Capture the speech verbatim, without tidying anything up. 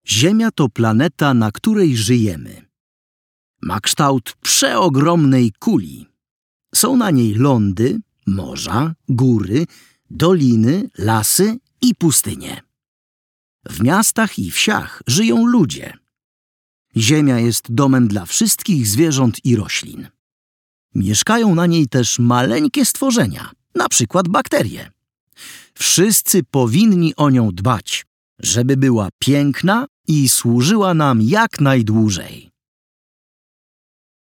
Ziemia to planeta, na której żyjemy. Ma kształt przeogromnej kuli. Są na niej lądy, morza, góry, doliny, lasy i pustynie. W miastach i wsiach żyją ludzie. Ziemia jest domem dla wszystkich zwierząt i roślin. Mieszkają na niej też maleńkie stworzenia, na przykład bakterie. Wszyscy powinni o nią dbać, żeby była piękna i służyła nam jak najdłużej.